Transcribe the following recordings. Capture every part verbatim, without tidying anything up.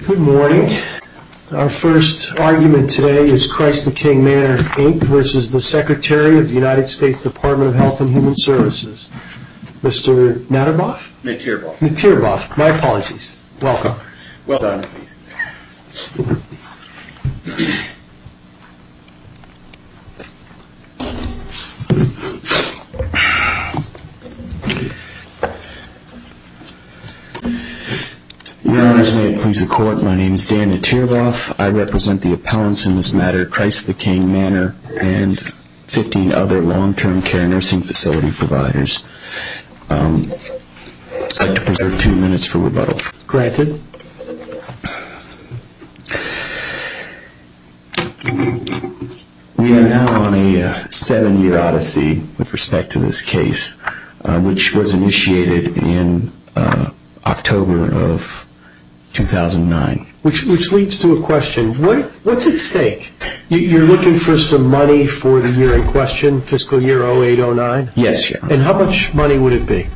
Good morning. Our first argument today is Christ the King Manor, Incorporated versus the Secretary of the United States Department of Health and Human Services. Mister Natterboff? Natterboff. Natterboff. My apologies. Welcome. Well done, please. Your Honors, may it please the Court, my name is Dan Natterboff. I represent the appellants in this matter, Christ the King Manor, and fifteen other long-term care nursing facility providers. Um, I'd like to preserve two minutes for rebuttal. Granted. We are now on a uh, seven-year odyssey with respect to this case, uh, which was initiated in uh, October of two thousand nine. Which which leads to a question. What What's at stake? You, you're looking for some money for the year in question, fiscal year oh eight oh nine? Yes, Your Honor. And how much money would it be?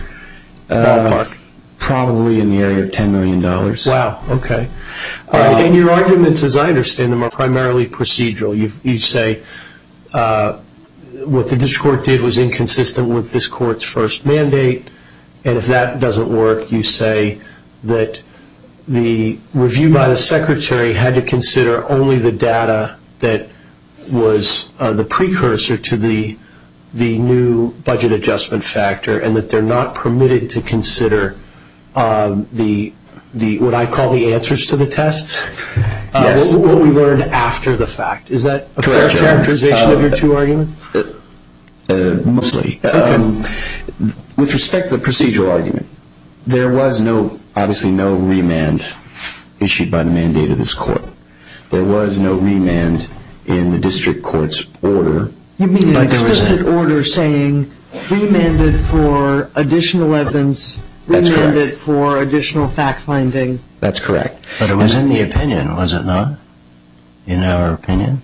Uh, Ballpark. Probably in the area of ten million dollars. Wow, okay. All right, and your arguments, as I understand them, are primarily procedural. You, you say uh, what the district court did was inconsistent with this court's first mandate, and if that doesn't work, you say that the review by the secretary had to consider only the data that was uh, the precursor to the the new budget adjustment factor, and that they're not permitted to consider um, the the what I call the answers to the test. Uh, yes. what, what we learned after the fact. Is that a Correct, fair characterization uh, of your two arguments? Uh, uh, mostly. Okay. Um, with respect to the procedural argument, there was no, obviously no remand issued by the mandate of this court. There was no remand in the district court's order. You mean an Like explicit order saying remanded for additional evidence, That's remanded correct. for additional fact-finding? That's correct. But it was in the opinion, was it not? In our opinion?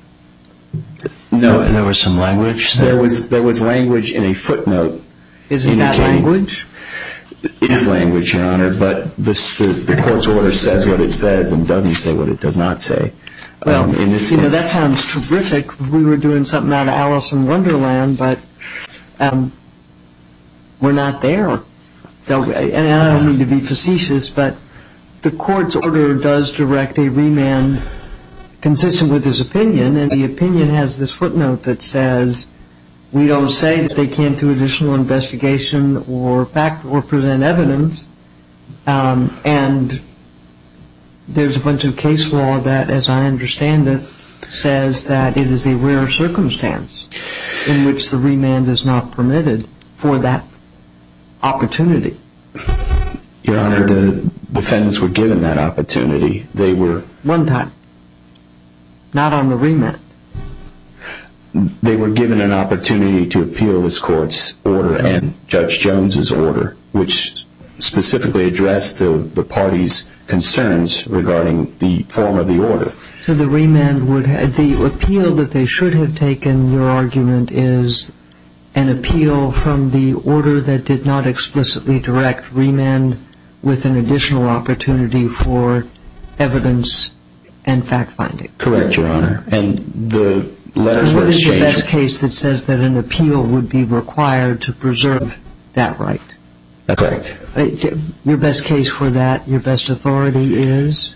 No. There was some language? There was there was language in a footnote. Isn't that indicating- language? It is language, Your Honor, but this, the, the court's order says what it says and doesn't say what it does not say. Well, um, in this, you know, that sounds terrific. We were doing something out of Alice in Wonderland, but um, we're not there. So, and I don't mean to be facetious, but the court's order does direct a remand consistent with his opinion, and the opinion has this footnote that says we don't say that they can't do additional investigation or fact or present evidence, um, and there's a bunch of case law that, as I understand it, says that it is a rare circumstance in which the remand is not permitted for that opportunity. Your Honor, the defendants were given that opportunity. They were... One time. Not on the remand. They were given an opportunity to appeal this court's order and Judge Jones's order, which specifically addressed the, the parties' concerns regarding the form of the order. So the remand would have, the appeal that they should have taken, your argument is an appeal from the order that did not explicitly direct remand with an additional opportunity for evidence and fact-finding. Correct, Your Honor. And the letters were exchanged. What is the best case that says that an appeal would be required to preserve that right? That's correct. Your best case for that, your best authority is?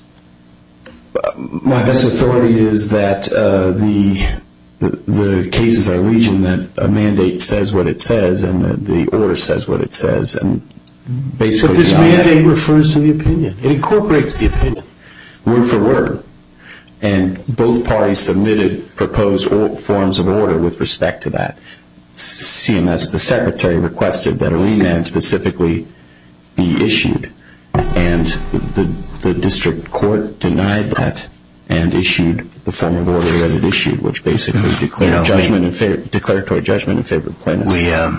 My best authority is that uh, the, the the cases are legion, that a mandate says what it says and the, the order says what it says. And basically, But this mandate refers to the opinion. It incorporates the opinion. Word for word. And both parties submitted proposed or, forms of order with respect to that. C M S, the Secretary, requested that a remand specifically be issued, and the, the district court denied that and issued the form of order that it issued, which basically declared you know, judgment we, in favor, declaratory judgment in favor of plaintiffs. We, um,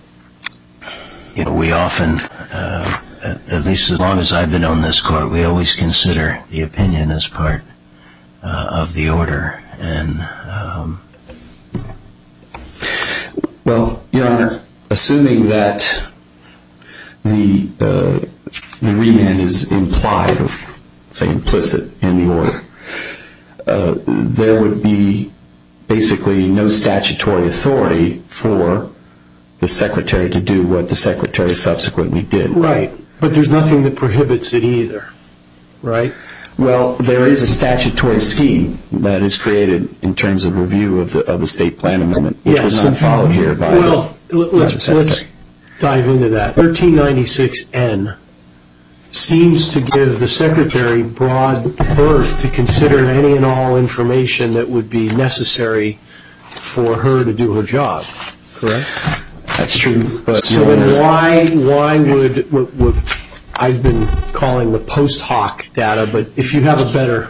you know, we often, uh, at, at least as long as I've been on this court, we always consider the opinion as part uh, of the order, and. Um, Well, Your Honor, assuming that the uh, the remand is implied, say, implicit in the order, uh, there would be basically no statutory authority for the Secretary to do what the Secretary subsequently did. Right, but there's nothing that prohibits it either, right? Well, there is a statutory scheme that is created in terms of review of the of the state plan amendment, which yes, was not followed here by well, the let's, let's dive into that. thirteen ninety-six N seems to give the Secretary broad berth to consider any and all information that would be necessary for her to do her job, correct? That's true. But so then why, why would, what, what I've been calling the post hoc data, but if you have a better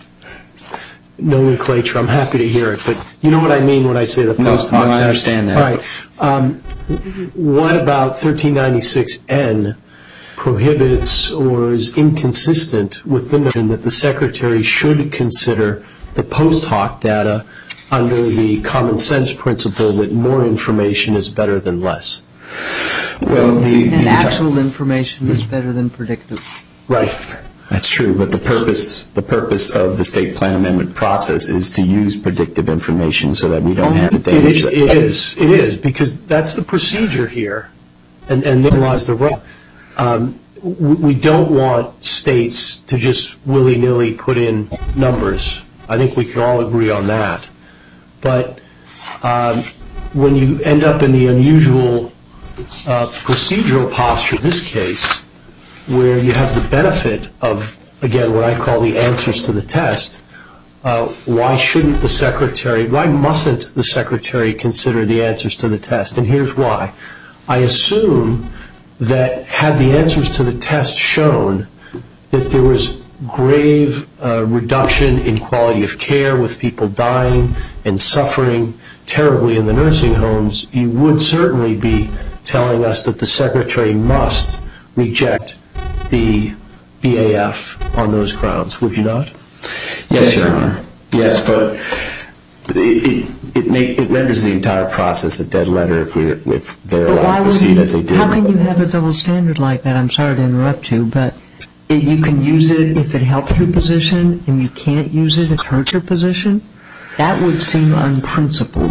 nomenclature, I'm happy to hear it. But you know what I mean when I say the post hoc no, data? No, I understand that. All right. Um, what about thirteen ninety-six N prohibits or is inconsistent with the notion that the Secretary should consider the post hoc data under the common sense principle that more information is better than less? Well, the, and the actual information is better than predictive. Right. That's true, but the purpose the purpose of the state plan amendment process is to use predictive information so that we don't have to damage it. It is, it is, because that's the procedure here, and, and there lies the rub. Um, we don't want states to just willy-nilly put in numbers. I think we can all agree on that. But um, when you end up in the unusual uh, procedural posture of this case, where you have the benefit of, again, what I call the answers to the test, uh, why shouldn't the Secretary, why mustn't the Secretary consider the answers to the test? And here's why. I assume that had the answers to the test shown that there was grave uh, reduction in quality of care with people dying and suffering terribly in the nursing homes, you would certainly be telling us that the Secretary must reject the B A F on those grounds, would you not? Yes, Your Honor. Yes, but it it, it, make, it renders the entire process a dead letter if, we, if they're allowed to proceed as they did. How can you have a double standard like that? I'm sorry to interrupt you, but it, you can use it if it helps your position, and you can't use it if it hurts your position? That would seem unprincipled.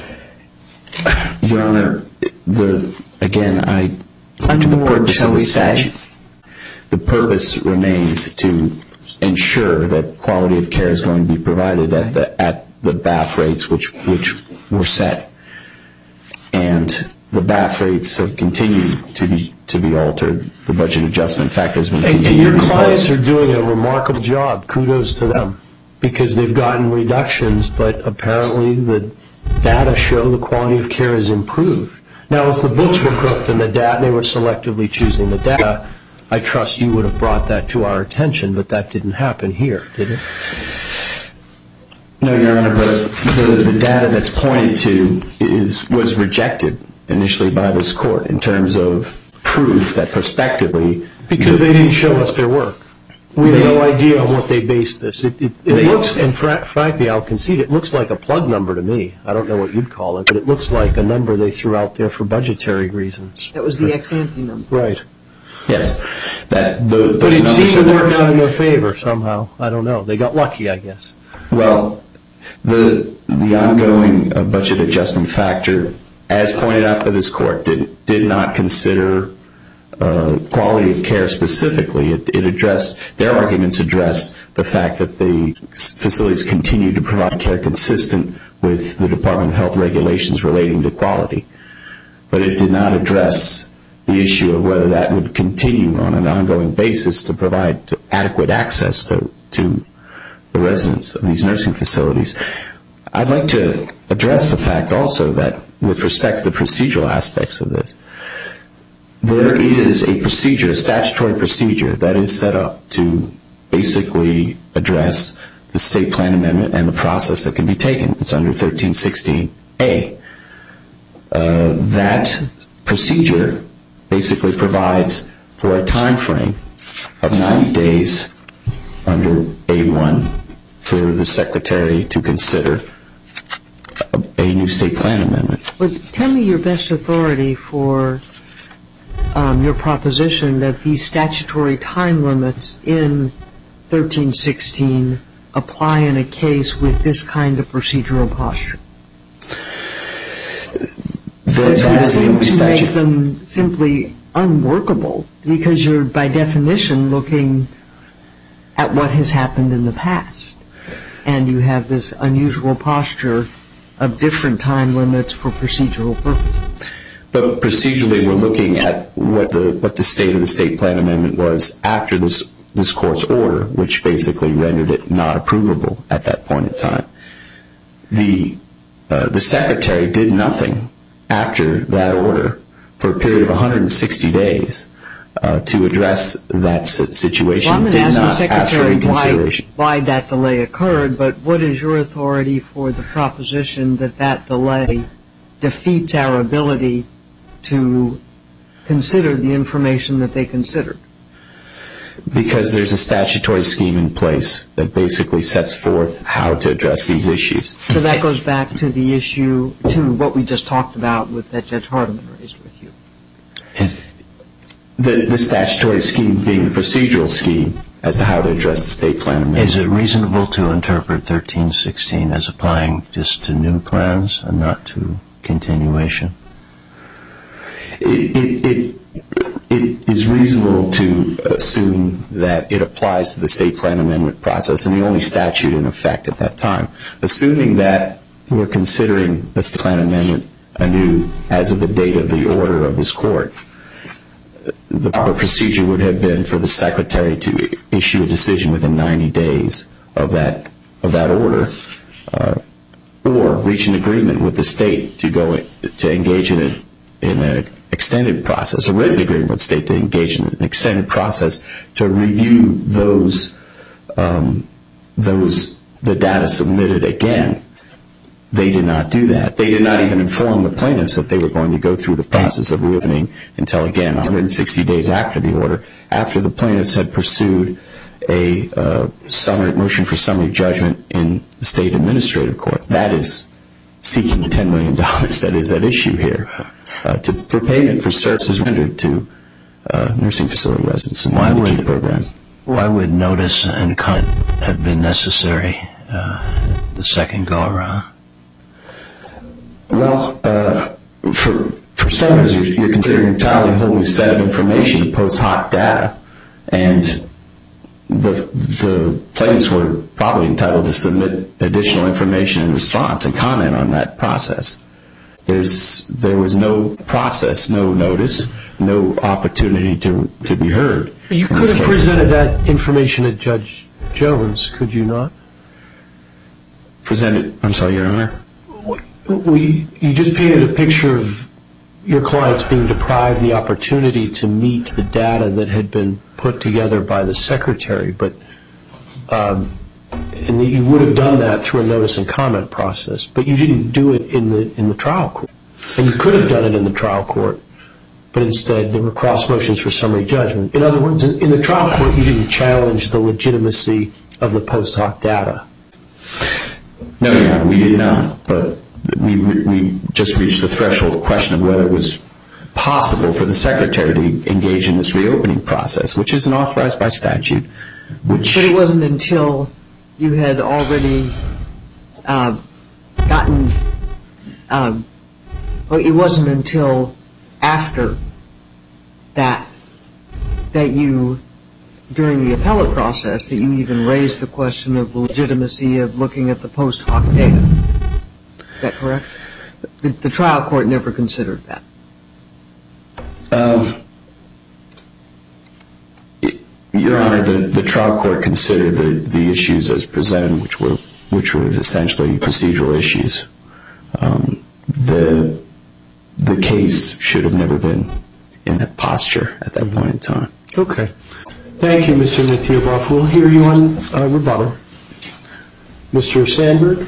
Your Honor, the again, I Unmoored, the purpose shall of the we say. statute. The purpose remains to ensure that quality of care is going to be provided at the at the B A F rates which which were set, and the B A F rates have continued to be to be altered. The budget adjustment factor has been And, and continued. your clients are doing a remarkable job. Kudos to them, because they've gotten reductions, but apparently the data show the quality of care has improved. Now, if the books were cooked and the data, they were selectively choosing the data, I trust you would have brought that to our attention, but that didn't happen here, did it? No, Your Honor, but the, the data that's pointed to is was rejected initially by this court in terms of proof that prospectively. Because they didn't show us their work. We have no idea on what they based this. It, it, it looks, and fr- frankly, I'll concede, it looks like a plug number to me. I don't know what you'd call it, but it looks like a number they threw out there for budgetary reasons. That was the ex ante number. Right. Yes, that the, But it seemed to work out in their favor somehow. I don't know. They got lucky, I guess. Well, the the ongoing uh, budget adjustment factor, as pointed out by this court, did did not consider uh, quality of care specifically. It, it addressed their arguments addressed the fact that the facilities continue to provide care consistent with the Department of Health regulations relating to quality, but it did not address the issue of whether that would continue on an ongoing basis to provide adequate access to, to the residents of these nursing facilities. I'd like to address the fact also that with respect to the procedural aspects of this, there is a procedure, a statutory procedure that is set up to basically address the state plan amendment and the process that can be taken. It's under thirteen sixteen A. Uh, that procedure basically provides for a time frame of ninety days under A one for the Secretary to consider a, a new state plan amendment. Well, tell me your best authority for um, your proposition that these statutory time limits in thirteen sixteen apply in a case with this kind of procedural posture? That, Which that would is the seem only to statute. make them simply unworkable, because you're, by definition, looking at what has happened in the past. And you have this unusual posture of different time limits for procedural purposes. But procedurally, we're looking at what the what the state of the state plan amendment was after this this court's order, which basically rendered it not approvable at that point in time. The uh, the secretary did nothing after that order for a period of one hundred sixty days uh, to address that situation. Well, I'm going to did ask the not ask for secretary why, reconsideration. why that delay occurred, but what is your authority for the proposition that that delay defeats our ability to consider the information that they considered? Because there's a statutory scheme in place that basically sets forth how to address these issues. So that goes back to the issue, to what we just talked about with that Judge Hardiman raised with you. The, the statutory scheme being the procedural scheme as to how to address the state plan amendment. Is it reasonable to interpret thirteen sixteen as applying just to new plans and not to continuation? It, it, it, it is reasonable to assume that it applies to the state plan amendment process and the only statute in effect at that time. Assuming that we're considering the state plan amendment anew as of the date of the order of this court, the proper procedure would have been for the secretary to issue a decision within ninety days of that of that order, uh, or reach an agreement with the state to go to engage in a in an extended process, a written agreement with the state to engage in an extended process to review those um, those the data submitted again. They did not do that. They did not even inform the plaintiffs that they were going to go through the process of reopening until, again, one hundred sixty days after the order, after the plaintiffs had pursued a uh, summary, motion for summary judgment in the state administrative court. That is seeking ten million dollars that is at issue here uh, to, for payment for services rendered to uh, nursing facility residents in the Medicaid program. Why would notice and comment have been necessary uh, the second go-around? Well, uh, for for starters, you're, you're considering an entirely whole new set of information, post hoc data, and the the plaintiffs were probably entitled to submit additional information in response and comment on that process. There's there was no process, no notice, no opportunity to to be heard. You could have presented that information to Judge Jones, could you not? Presented, I'm sorry, Your Honor? We, you just painted a picture of your clients being deprived the opportunity to meet the data that had been put together by the secretary, but um, and that you would have done that through a notice and comment process, but you didn't do it in the in the trial court. And you could have done it in the trial court, but instead there were cross motions for summary judgment. In other words, in, in the trial court, you didn't challenge the legitimacy of the post hoc data. No, Your Honor, we did not, but we we just reached the threshold question of whether it was possible for the secretary to engage in this reopening process, which isn't authorized by statute. Which But it wasn't until you had already uh, gotten, um, well, it wasn't until after that that you, during the appellate process, that you even raised the question of the legitimacy of looking at the post hoc data. Is that correct? The, the trial court never considered that. Um, it, Your Honor, the, the trial court considered the, the issues as presented, which were which were essentially procedural issues. Um, the the case should have never been in that posture at that point in time. Okay. Thank you, Mister Natiobov. We'll hear you on uh, rebuttal. Mister Sandberg?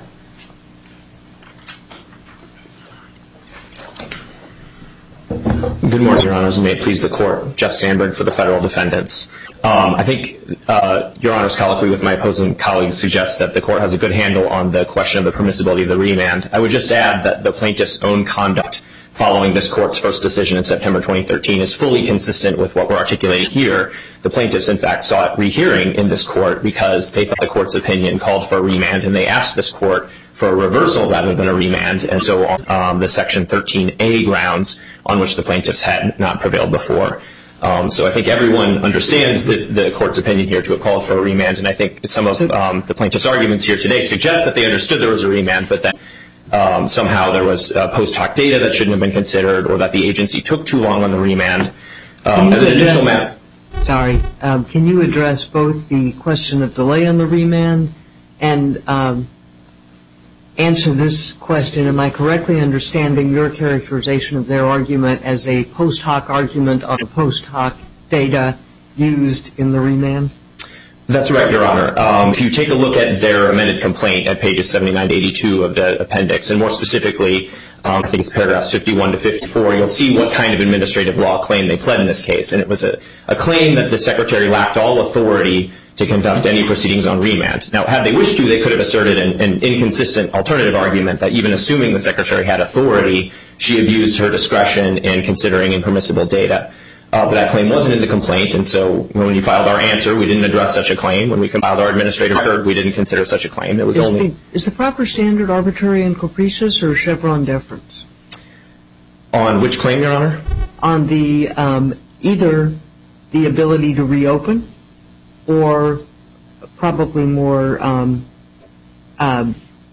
Good morning, Your Honors, and may it please the Court. Jeff Sandberg for the federal defendants. Um, I think uh, Your Honor's colloquy with my opposing colleagues suggests that the Court has a good handle on the question of the permissibility of the remand. I would just add that the plaintiff's own conduct following this court's first decision in September twenty thirteen is fully consistent with what we're articulating here. The plaintiffs, in fact, sought rehearing in this court because they thought the court's opinion called for a remand, and they asked this court for a reversal rather than a remand, and so um, the Section thirteen A grounds on which the plaintiffs had not prevailed before. Um, so I think everyone understands this, the court's opinion here to have called for a remand, and I think some of um, the plaintiffs' arguments here today suggest that they understood there was a remand, but that um, somehow there was uh, post hoc data that shouldn't have been considered, or that the agency took too long on the remand. Um, as an initial ma- Sorry, um, can you address both the question of delay on the remand and um, answer this question? Am I correctly understanding your characterization of their argument as a post hoc argument on the post hoc data used in the remand? That's right, Your Honor. Um, if you take a look at their amended complaint at pages seventy-nine to eighty-two of the appendix, and more specifically, um, I think it's paragraphs fifty-one to fifty-four, you'll see what kind of administrative law claim they pled in this case. And it was a, a claim that the Secretary lacked all authority to conduct any proceedings on remand. Now, had they wished to, they could have asserted an, an inconsistent alternative argument that even assuming the Secretary had authority, she abused her discretion in considering impermissible data. Uh, but that claim wasn't in the complaint, and so when we filed our answer, we didn't address such a claim. When we compiled our administrative record, we didn't consider such a claim. It was is only the, is the proper standard arbitrary and capricious or Chevron deference? On which claim, Your Honor? On the um, either the ability to reopen, or probably more um, um,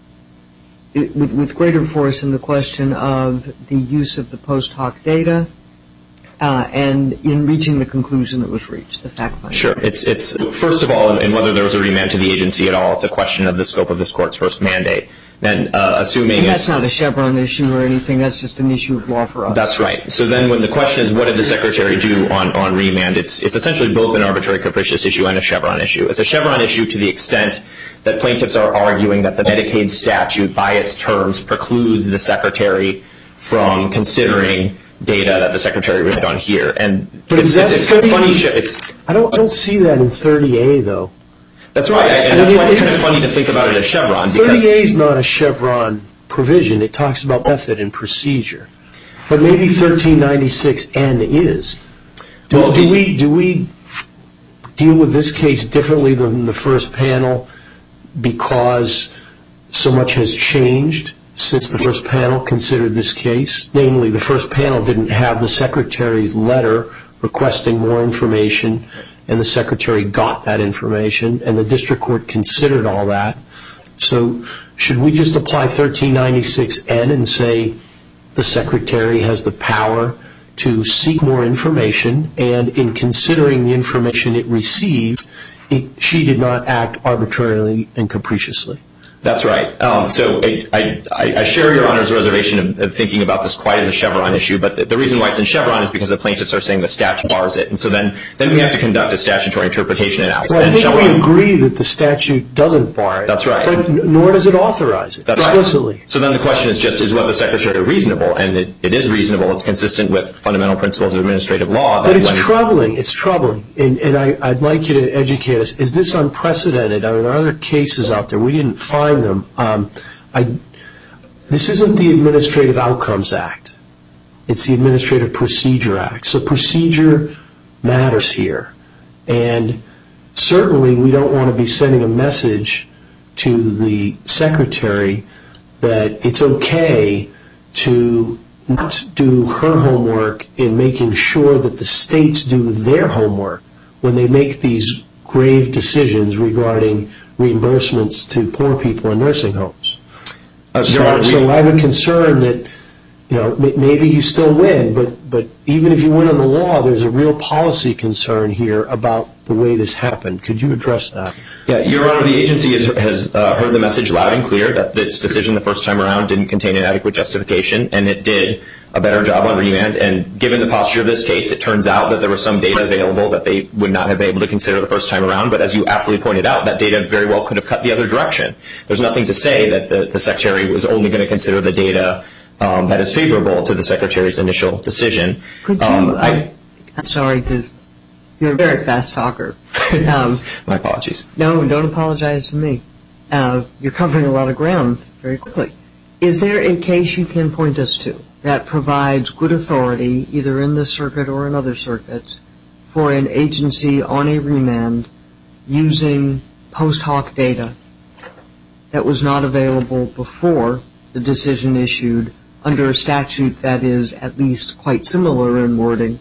with, with greater force in the question of the use of the post hoc data. Uh, and in reaching the conclusion that was reached, the fact finding. Sure. It's, it's first of all, and whether there was a remand to the agency at all, it's a question of the scope of this court's first mandate. Then, uh, assuming and that's it's, not a Chevron issue or anything. That's just an issue of law for us. That's right. So then, when the question is, what did the Secretary do on, on remand? It's it's essentially both an arbitrary capricious issue and a Chevron issue. It's a Chevron issue to the extent that plaintiffs are arguing that the Medicaid statute, by its terms, precludes the Secretary from considering data that the Secretary read on here. And but it's, it's, it's, it's funny. It's, I don't I don't see that in thirty A though. That's right, and that's why it's kind of funny to think about it as Chevron. thirty A is not a Chevron provision. It talks about method and procedure, but maybe thirteen ninety-six N is. Do, well, do we do we deal with this case differently than the first panel because so much has changed since the first panel considered this case? Namely, the first panel didn't have the Secretary's letter requesting more information, and the Secretary got that information, and the district court considered all that. So should we just apply thirteen ninety-six N and say the Secretary has the power to seek more information, and in considering the information it received, it, she did not act arbitrarily and capriciously? That's right. Um, so I, I, I share Your Honor's reservation of, of thinking about this quite as a Chevron issue, but the, the reason why it's in Chevron is because the plaintiffs are saying the statute bars it, and so then, then we have to conduct a statutory interpretation analysis. Well, I and think Chevron, we agree that the statute doesn't bar it. That's right. But n- nor does it authorize it That's explicitly. Right. So then the question is just, is what the Secretary reasonable? And it, it is reasonable. It's consistent with fundamental principles of administrative law. That but it's when, troubling. It's troubling. And, and I, I'd like you to educate us. Is this unprecedented? I mean, there are other cases out there. We didn't find them. Um, I, this isn't the Administrative Outcomes Act. It's the Administrative Procedure Act. So procedure matters here. And certainly we don't want to be sending a message to the Secretary that it's okay to not do her homework in making sure that the states do their homework when they make these grave decisions regarding reimbursements to poor people in nursing homes. Uh, so, so I have a concern that, you know, maybe you still win, but, but even if you win on the law, there's a real policy concern here about the way this happened. Could you address that? Yeah, Your Honor, the agency has, has uh, heard the message loud and clear that its decision the first time around didn't contain an adequate justification, and it did a better job on remand. And given the posture of this case, it turns out that there was some data available that they would not have been able to consider the first time around. But as you aptly pointed out, that data very well could have cut the other direction. There's nothing to say that the, the Secretary was only going to consider the data um, that is favorable to the Secretary's initial decision. Could you, um, uh, I, I'm sorry, to, you're a very fast talker. Um, My apologies. No, don't apologize to me. Uh, you're covering a lot of ground very quickly. Is there a case you can point us to that provides good authority, either in this circuit or in other circuits, for an agency on a remand using post hoc data that was not available before the decision issued under a statute that is at least quite similar in wording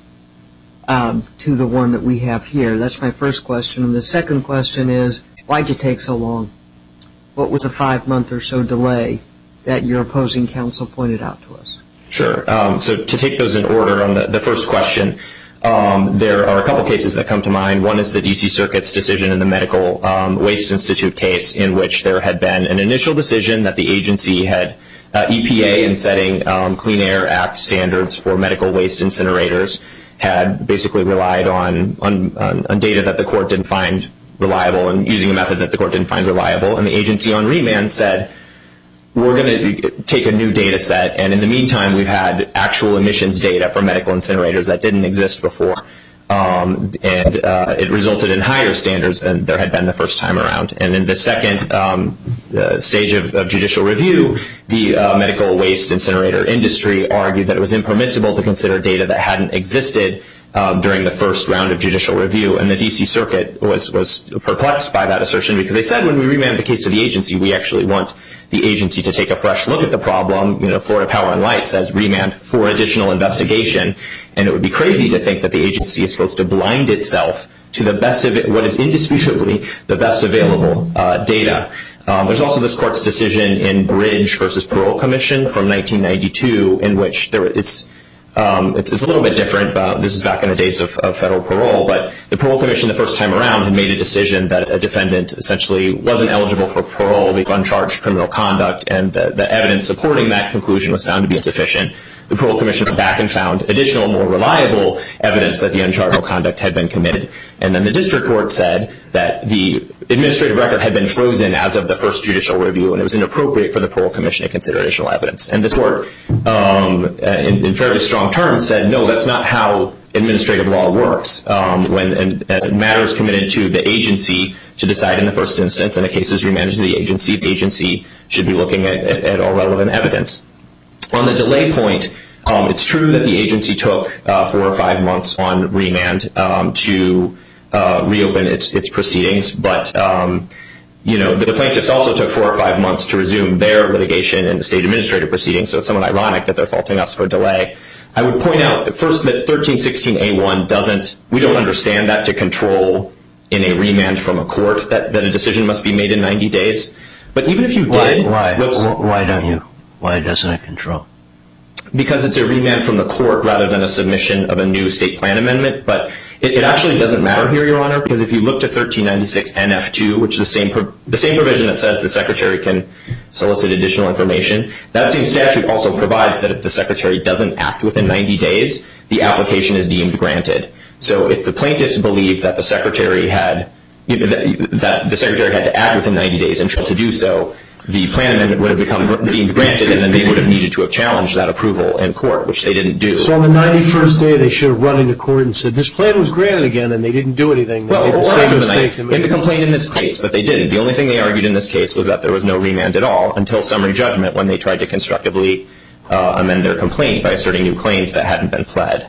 um, to the one that we have here? That's my first question. And the second question is, why'd you take so long? What was the five-month or so delay that your opposing counsel pointed out to us? Sure. Um, so to take those in order on the, the first question, um, there are a couple cases that come to mind. One is the D C Circuit's decision in the Medical um, Waste Institute case, in which there had been an initial decision that the agency had uh, E P A in setting um, Clean Air Act standards for medical waste incinerators had basically relied on, on, on, on data that the court didn't find reliable and using a method that the court didn't find reliable. And the agency on remand said, we're going to take a new data set, and in the meantime, we've had actual emissions data for medical incinerators that didn't exist before. Um, and uh, it resulted in higher standards than there had been the first time around. And in the second um, uh, stage of, of judicial review, the uh, medical waste incinerator industry argued that it was impermissible to consider data that hadn't existed Um, during the first round of judicial review, and the D C Circuit was, was perplexed by that assertion because they said when we remand the case to the agency, we actually want the agency to take a fresh look at the problem. You know, Florida Power and Light says remand for additional investigation, and it would be crazy to think that the agency is supposed to blind itself to the best of it, what is indisputably the best available uh, data. Um, there's also this court's decision in Bridge versus Parole Commission from nineteen ninety-two, in which there it's Um, it's, it's a little bit different. Uh, this is back in the days of, of federal parole, but the Parole Commission the first time around had made a decision that a defendant essentially wasn't eligible for parole because of uncharged criminal conduct, and the, the evidence supporting that conclusion was found to be insufficient. The Parole Commission went back and found additional, more reliable evidence that the uncharged conduct had been committed. And then the district court said that the administrative record had been frozen as of the first judicial review, and it was inappropriate for the Parole Commission to consider additional evidence. And this court, um, in, in fairly strong terms, said, no, that's not how administrative law works. Um, when a matter is committed to the agency to decide in the first instance, and a case is remanded to the agency, the agency should be looking at, at, at all relevant evidence. On the delay point, um, it's true that the agency took uh, four or five months on remand um, to uh, reopen its, its proceedings, but um, you know, the plaintiffs also took four or five months to resume their litigation in the state administrative proceedings, so it's somewhat ironic that they're faulting us for delay. I would point out, first, that thirteen sixteen A one doesn't, we don't understand that to control in a remand from a court that, that a decision must be made in ninety days. But even if you did... Why, why, why don't you? Why doesn't it control? Because it's a remand from the court rather than a submission of a new state plan amendment. But it, it actually doesn't matter here, Your Honor, because if you look to thirteen ninety-six N F two, which is the same, pro, the same provision that says the Secretary can solicit additional information, that same statute also provides that if the Secretary doesn't act within ninety days, the application is deemed granted. So if the plaintiffs believe that the Secretary had, you know, that, that the Secretary had to act within ninety days and failed to do so, the plan amendment would have become deemed granted, and then they would have needed to have challenged that approval in court, which they didn't do. So on the ninety-first day, they should have run into court and said, this plan was granted again, and they didn't do anything. They well, made the or same after the mistake night, in the complaint in this case, but they didn't. The only thing they argued in this case was that there was no remand at all until summary judgment, when they tried to constructively uh, amend their complaint by asserting new claims that hadn't been pled.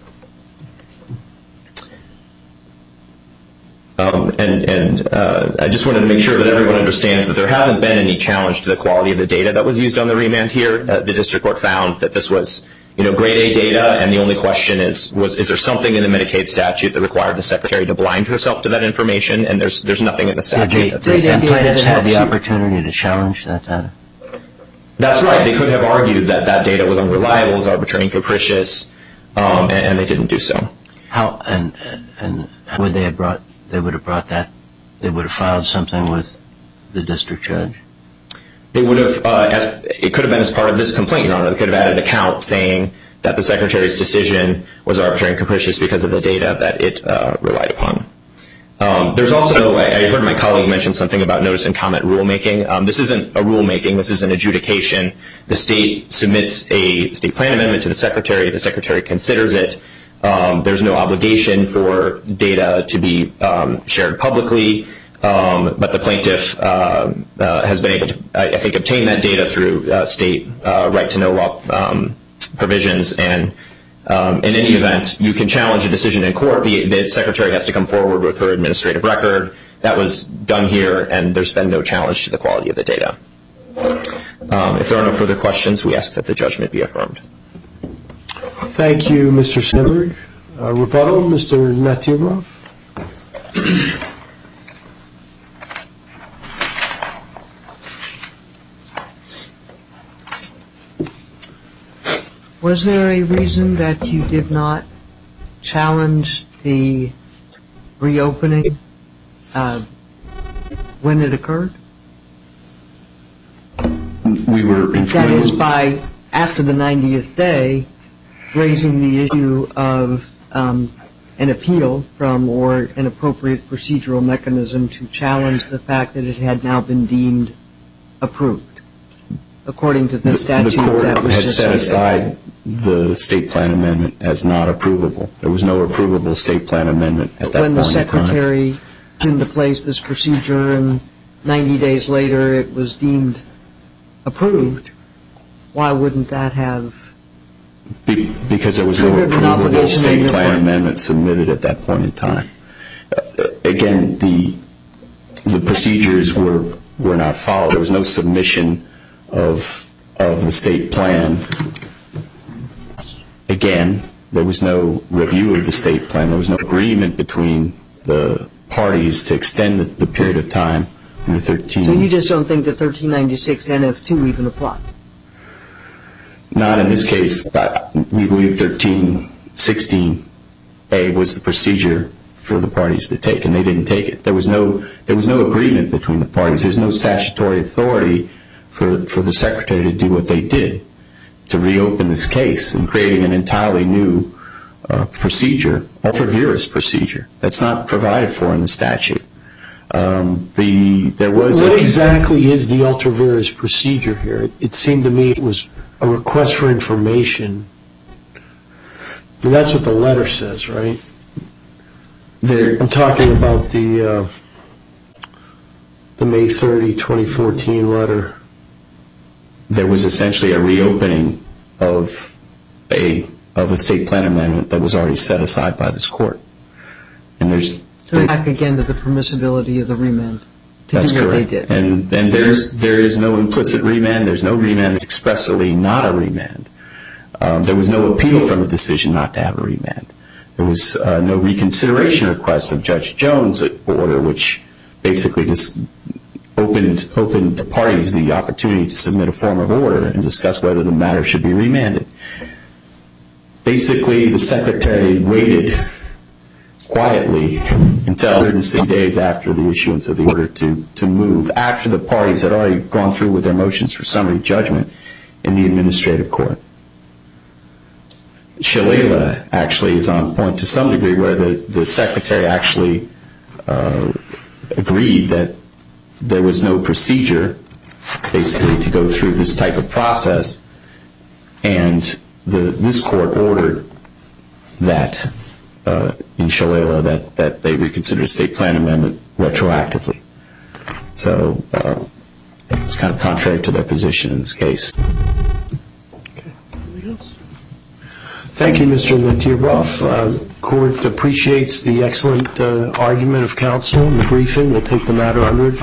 Um, and and uh, I just wanted to make sure that everyone understands that there hasn't been any challenge to the quality of the data that was used on the remand here. Uh, the district court found that this was, you know, grade A data, and the only question is, was is there something in the Medicaid statute that required the Secretary to blind herself to that information? And there's there's nothing in the statute. Did the plaintiffs have the opportunity to challenge that data? That's right. They could have argued that that data was unreliable, was arbitrary and capricious, um, and, and they didn't do so. How and and how would they have brought? They would have brought that, they would have filed something with the district judge? They would have, uh, as, it could have been as part of this complaint, Your Honor. They could have added a count saying that the Secretary's decision was arbitrary and capricious because of the data that it uh, relied upon. Um, there's also, I, I heard my colleague mention something about notice and comment rulemaking. Um, this isn't a rulemaking, this is an adjudication. The state submits a state plan amendment to the Secretary, the Secretary considers it. Um, there's no obligation for data to be um, shared publicly, um, but the plaintiff uh, uh, has been able to, I, I think, obtain that data through uh, state uh, right-to-know law um, provisions, and um, in any event, you can challenge a decision in court. The, the secretary has to come forward with her administrative record. That was done here, and there's been no challenge to the quality of the data. Um, if there are no further questions, we ask that the judgment be affirmed. Thank you, Mister Sandberg. Uh, rebuttal, Mister Natirov. Was there a reason that you did not challenge the reopening uh, when it occurred? We were informed. That is, by after the ninetieth day, raising the issue of um, an appeal from or an appropriate procedural mechanism to challenge the fact that it had now been deemed approved, according to the statute. The court that was had just set stated. aside the state plan amendment as not approvable. There was no approvable state plan amendment at that when point in time. When the secretary put into place this procedure and ninety days later it was deemed approved, why wouldn't that have Be, because there was no triggered an approvable obligation on state your plan part? amendment submitted at that point in time. Uh, again, the the procedures were were not followed. There was no submission of of the state plan. Again, there was no review of the state plan. There was no agreement between the parties to extend the, the period of time under thirteen. So you just don't think that thirteen ninety-six N F two even applied? Not in this case, but we believe thirteen sixteen A was the procedure for the parties to take, and they didn't take it. There was no there was no agreement between the parties. There's no statutory authority for for the secretary to do what they did, to reopen this case and creating an entirely new uh, procedure, ultra vires procedure. That's not provided for in the statute. Um, the there was what a, exactly is the ultra vires procedure here? It, it seemed to me it was a request for information. And that's what the letter says, right? there, I'm talking about the uh, the May thirtieth, twenty fourteen letter. there was essentially a reopening of a of a state plan amendment that was already set aside by this court. And there's So back again to the permissibility of the remand to that's do what correct. they did. And and there's there is no implicit remand. There's no remand expressly not a remand. Um, there was no appeal from a decision not to have a remand. There was uh, no reconsideration request of Judge Jones' order, which basically just opened opened to parties the opportunity to submit a form of order and discuss whether the matter should be remanded. Basically, the secretary waited quietly until one hundred sixty days after the issuance of the order to, to move, after the parties had already gone through with their motions for summary judgment in the administrative court. Shalala actually is on point to some degree where the, the secretary actually uh, agreed that there was no procedure basically to go through this type of process, and the, this court ordered that uh, in Shalala that, that they reconsider a state plan amendment retroactively. So uh, it's kind of contrary to their position in this case. Thank you, Mister Natirov. Uh, court appreciates the excellent uh, argument of counsel in the briefing. We'll take the matter under advisement.